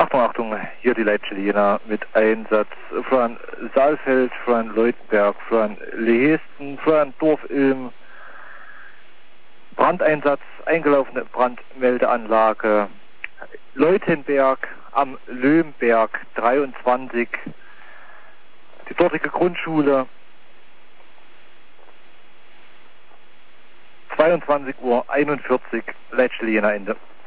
Achtung, Achtung, hier die Leitstelle Jena mit Einsatz von Saalfeld, von Leutenberg, von Lehesten, von Dorfilm. Brandeinsatz, eingelaufene Brandmeldeanlage Leutenberg am Löhmberg 23, die dortige Grundschule, 22:41 Uhr, Leitstelle Jena Ende.